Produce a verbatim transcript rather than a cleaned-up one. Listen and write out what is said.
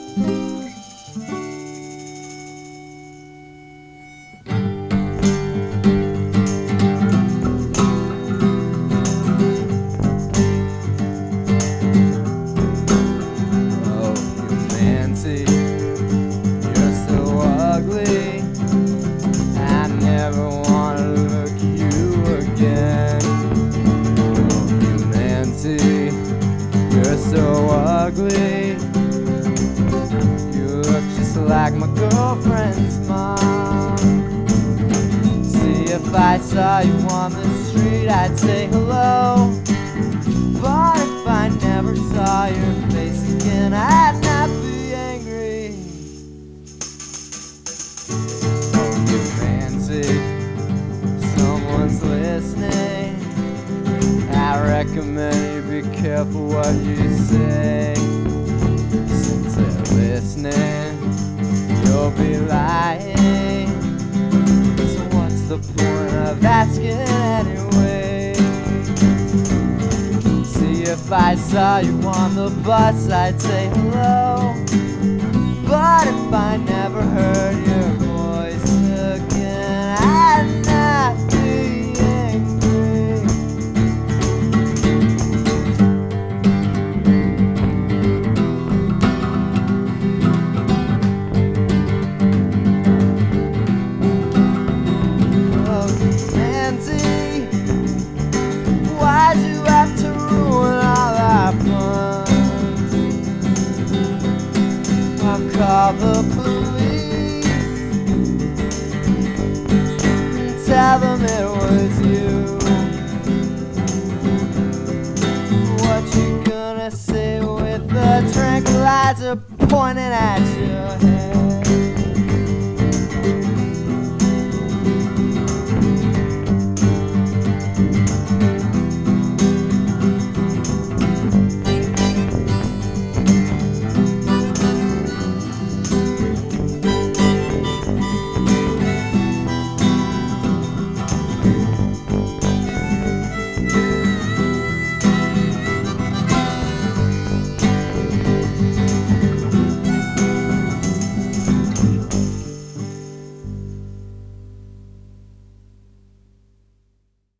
Like my girlfriend's mom. See, if I saw you on the street, I'd say hello. But if I never saw your face again, I'd not be angry. Oh, you fancy someone's listening, I recommend you be careful what you say. Since they're listening, you'll be lying. So what's the point of asking anyway? See, if I saw you on the bus, I'd say hello. But if I never heard your voice again, I'd not be angry. Why'd you have to ruin all our fun? I'll call the police and tell them it was you. What you gonna say with the tranquilizer pointing at your head?